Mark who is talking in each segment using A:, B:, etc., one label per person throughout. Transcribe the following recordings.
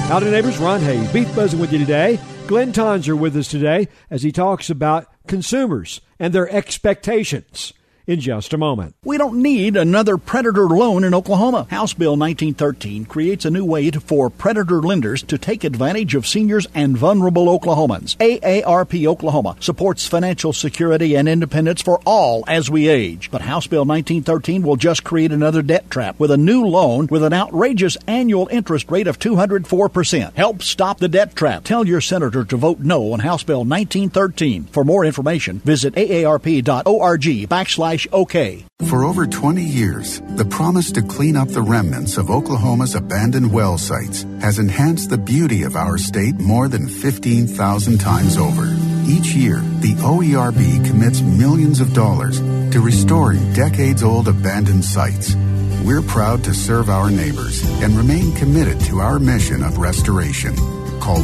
A: Howdy neighbors, Ron Hayes, Beef Buzzing with you today. Glenn Tonser with us today as he talks about consumers and their expectations. In just a moment.
B: We don't need another predator loan in Oklahoma. House Bill 1913 creates a new way for predator lenders to take advantage of seniors and vulnerable Oklahomans. AARP Oklahoma supports financial security and independence for all as we age. But House Bill 1913 will just create another debt trap with a new loan with an outrageous annual interest rate of 204%. Help stop the debt trap. Tell your senator to vote no on House Bill 1913. For more information, visit aarp.org/OK.
C: For over 20 years, the promise to clean up the remnants of Oklahoma's abandoned well sites has enhanced the beauty of our state more than 15,000 times over. Each year, the OERB commits millions of dollars to restoring decades-old abandoned sites. We're proud to serve our neighbors and remain committed to our mission of restoration. Call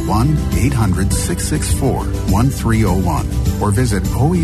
C: 1-800-664-1301 or visit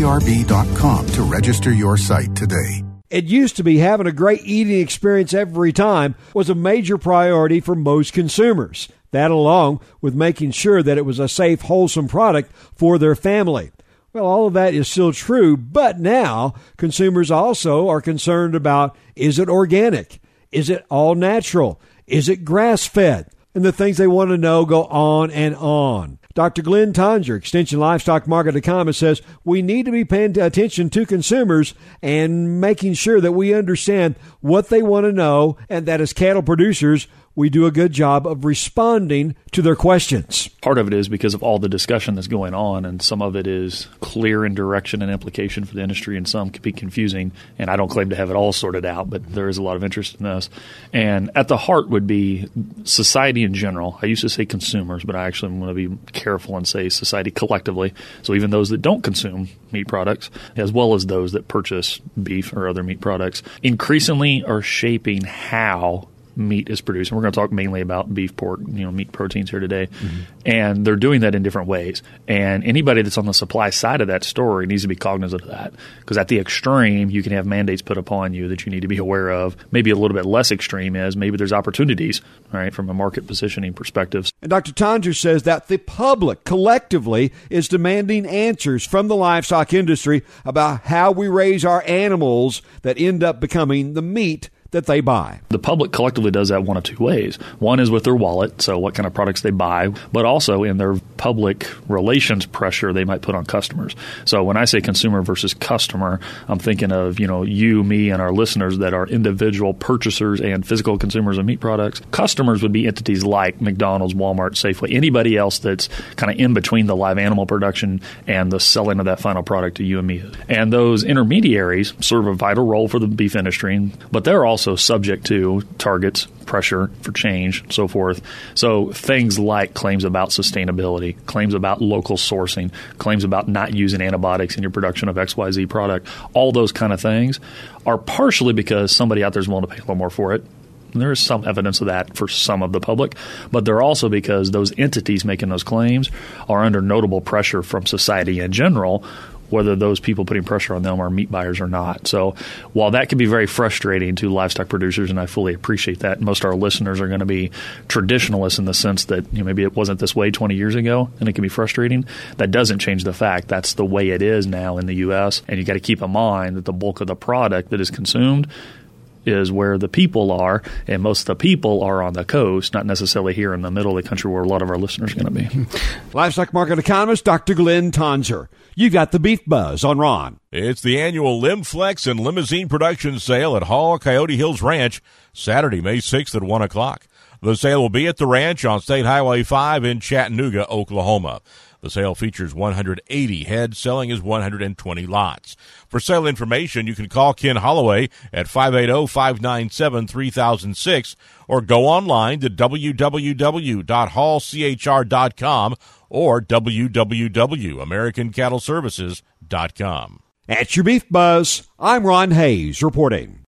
C: OERB.com to register your site today.
A: It used to be having a great eating experience every time was a major priority for most consumers. That along with making sure that it was a safe, wholesome product for their family. Well, all of that is still true, but now consumers also are concerned about, is it organic? Is it all natural? Is it grass-fed? And the things they want to know go on and on. Dr. Glenn Tonser, Extension Livestock Market Economist, says we need to be paying attention to consumers and making sure that we understand what they want to know, and that as cattle producers, we do a good job of responding to their questions.
D: Part of it is because of all the discussion that's going on, and some of it is clear in direction and implication for the industry, and some can be confusing. And I don't claim to have it all sorted out, but there is a lot of interest in this. And at the heart would be society in general. I used to say consumers, but I actually want to be careful and say society collectively. So even those that don't consume meat products, as well as those that purchase beef or other meat products, increasingly are shaping how meat is produced. And we're going to talk mainly about beef, pork, meat proteins here today. Mm-hmm. And they're doing that in different ways. And anybody that's on the supply side of that story needs to be cognizant of that. Because at the extreme, you can have mandates put upon you that you need to be aware of. Maybe a little bit less extreme is maybe there's opportunities, right, from a market positioning perspective.
A: And Dr. Tonser says that the public collectively is demanding answers from the livestock industry about how we raise our animals that end up becoming the meat that they buy.
D: The public collectively does that one of two ways. One is with their wallet, so what kind of products they buy, but also in their public relations pressure they might put on customers. So when I say consumer versus customer, I'm thinking of, you, me, and our listeners that are individual purchasers and physical consumers of meat products. Customers would be entities like McDonald's, Walmart, Safeway, anybody else that's kind of in between the live animal production and the selling of that final product to you and me. And those intermediaries serve a vital role for the beef industry, but they're also subject to targets, pressure for change, and so forth. So things like claims about sustainability, claims about local sourcing, claims about not using antibiotics in your production of XYZ product, all those kind of things are partially because somebody out there is willing to pay a little more for it. And there is some evidence of that for some of the public, but they're also because those entities making those claims are under notable pressure from society in general, whether those people putting pressure on them are meat buyers or not. So while that can be very frustrating to livestock producers, and I fully appreciate that, most of our listeners are going to be traditionalists in the sense that maybe it wasn't this way 20 years ago, and it can be frustrating. That doesn't change the fact that's the way it is now in the U.S., and you got to keep in mind that the bulk of the product that is consumed is where the people are, and most of the people are on the coast, not necessarily here in the middle of the country where a lot of our listeners are going to be.
A: Livestock market economist Dr. Glenn Tonser. You got the Beef Buzz on Ron.
E: It's the annual Limflex and Limousine Production Sale at Hall Coyote Hills Ranch, Saturday, May 6th at 1 o'clock. The sale will be at the ranch on State Highway 5 in Chattanooga, Oklahoma. The sale features 180 heads, selling as 120 lots. For sale information, you can call Ken Holloway at 580-597-3006 or go online to www.hallchr.com or www.americancattleservices.com.
A: At your Beef Buzz, I'm Ron Hayes reporting.